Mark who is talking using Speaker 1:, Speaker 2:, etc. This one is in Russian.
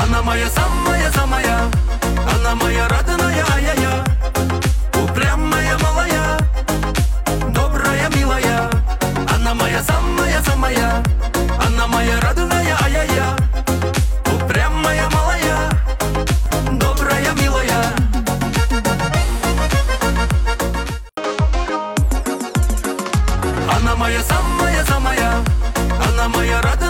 Speaker 1: Она моя самая-самая, она моя родная, я упрямая, малая, добрая, милая. Она моя самая-самая, она моя родная, я упрямая, малая, добрая, милая. Она моя самая-самая, она моя родная.